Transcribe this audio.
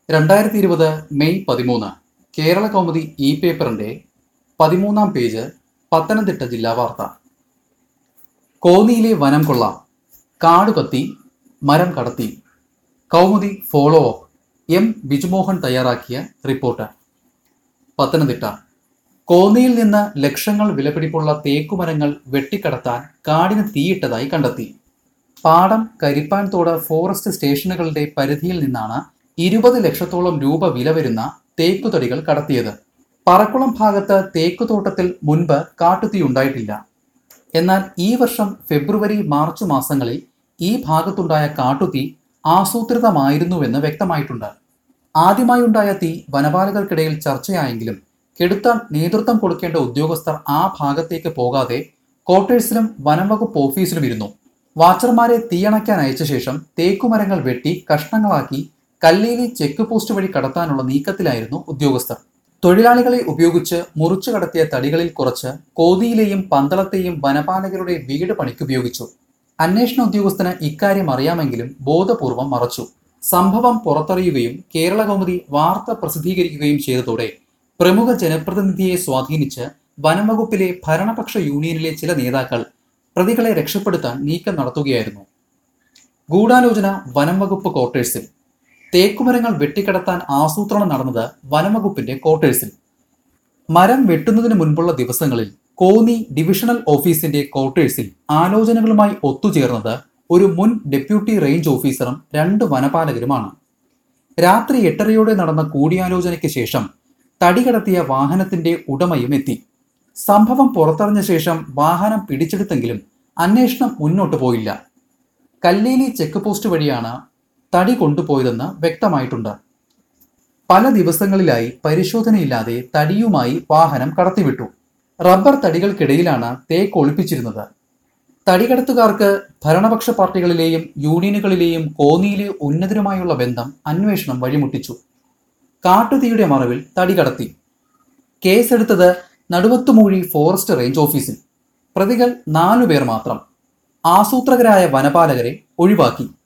2020 May 13 Kerala Kaumudi E പേപ്പറിന്റെ 13-ാം page Pathanamthitta ജില്ലാ വാർത്ത. കോന്നിയിലെ വനം കൊള്ള, കാട് കത്തി, മരം കടത്തി. Kaumudi follow up. M Bijumohan തയ്യാറാക്കിയ റിപ്പോർട്ട്. പത്തനംതിട്ട. കോന്നിയിൽ നിന്ന് ലക്ഷങ്ങൾ വിലപിടിപ്പുള്ള തേക്കുമരങ്ങൾ വെട്ടിക്കടത്താൻ കാടിന് തീയിട്ടതായി കണ്ടെത്തി. പാടം, കരിപ്പാൻതോട് ഫോറസ്റ്റ് സ്റ്റേഷനുകളുടെ പരിധിയിൽ നിന്നാണ് 20 ലക്ഷത്തോളം രൂപ വില വരുന്ന തേക്കുതടികൾ കടത്തിയത്. പറക്കുളം ഭാഗത്ത് തേക്കുതോട്ടത്തിൽ മുൻപ് കാട്ടുതീ ഉണ്ടായിട്ടില്ല. എന്നാൽ ഈ വർഷം ഫെബ്രുവരി, മാർച്ച് മാസങ്ങളിൽ ഈ ഭാഗത്തുണ്ടായ കാട്ടുതീ ആസൂത്രിതമായിരുന്നുവെന്ന് വ്യക്തമായിട്ടുണ്ട്. ആദ്യമായുണ്ടായ തീ വനപാലകർക്കിടയിൽ ചർച്ചയായെങ്കിലും കെടുത്താൻ നേതൃത്വം കൊടുക്കേണ്ട ഉദ്യോഗസ്ഥർ ആ ഭാഗത്തേക്ക് പോകാതെ ക്വാർട്ടേഴ്സിലും വനം വകുപ്പ് ഓഫീസിലും ഇരുന്നു. വാച്ചർമാരെ തീയണയ്ക്കാൻ അയച്ച ശേഷം തേക്കുമരങ്ങൾ വെട്ടി കഷ്ണങ്ങളാക്കി കല്ലേലി ചെക്ക് പോസ്റ്റ് വഴി കടത്താനുള്ള നീക്കത്തിലായിരുന്നു ഉദ്യോഗസ്ഥർ. തൊഴിലാളികളെ ഉപയോഗിച്ച് മുറിച്ചു കടത്തിയ തടികളിൽ കുറച്ച് കോന്നിയിലെയും പന്തളത്തെയും വനപാലകരുടെ വീട് പണിക്കുപയോഗിച്ചു. അന്വേഷണ ഉദ്യോഗസ്ഥന് ഇക്കാര്യം അറിയാമെങ്കിലും ബോധപൂർവം മറച്ചു. സംഭവം പുറത്തറിയുകയും കേരള കൗമുദി വാർത്ത പ്രസിദ്ധീകരിക്കുകയും ചെയ്തതോടെ പ്രമുഖ ജനപ്രതിനിധിയെ സ്വാധീനിച്ച് വനംവകുപ്പിലെ ഭരണപക്ഷ യൂണിയനിലെ ചില നേതാക്കൾ പ്രതികളെ രക്ഷപ്പെടുത്താൻ നീക്കം നടത്തുകയായിരുന്നു. ഗൂഢാലോചന വനം വകുപ്പ് ക്വാർട്ടേഴ്സിൽ. തേക്കുമരങ്ങൾ വെട്ടിക്കടത്താൻ ആസൂത്രണം നടന്നത് വനംവകുപ്പിന്റെ ക്വാർട്ടേഴ്സിൽ. മരം വെട്ടുന്നതിന് മുൻപുള്ള ദിവസങ്ങളിൽ കോന്നി ഡിവിഷണൽ ഓഫീസിന്റെ ക്വാർട്ടേഴ്സിൽ ആലോചനകളുമായി ഒത്തുചേർന്നത് ഒരു മുൻ ഡെപ്യൂട്ടി റേഞ്ച് ഓഫീസറും 2 വനപാലകരുമാണ്. രാത്രി 8:30 നടന്ന കൂടിയാലോചനയ്ക്ക് ശേഷം തടി കടത്തിയ വാഹനത്തിന്റെ ഉടമയും എത്തി. സംഭവം പുറത്തറിഞ്ഞ ശേഷം വാഹനം പിടിച്ചെടുത്തെങ്കിലും അന്വേഷണം മുന്നോട്ട് പോയില്ല. കല്ലേലി ചെക്ക് പോസ്റ്റ് വഴിയാണ് തടി കൊണ്ടുപോയതെന്ന് വ്യക്തമായിട്ടുണ്ട്. പല ദിവസങ്ങളിലായി പരിശോധനയില്ലാതെ തടിയുമായി വാഹനം കടത്തിവിട്ടു. റബ്ബർ തടികൾക്കിടയിലാണ് തേക്ക് ഒളിപ്പിച്ചിരുന്നത്. തടികടത്തുകാർക്ക് ഭരണപക്ഷ പാർട്ടികളിലെയും യൂണിയനുകളിലെയും കോന്നിയിലെ ഉന്നതരുമായുള്ള ബന്ധം അന്വേഷണം വഴിമുട്ടിച്ചു. കാട്ടുതീയുടെ മറവിൽ തടി കടത്തി. കേസെടുത്തത് നടുവത്തുമൂഴി ഫോറസ്റ്റ് റേഞ്ച് ഓഫീസിൽ. പ്രതികൾ 4 പേർ മാത്രം. ആസൂത്രകരായ വനപാലകരെ ഒഴിവാക്കി.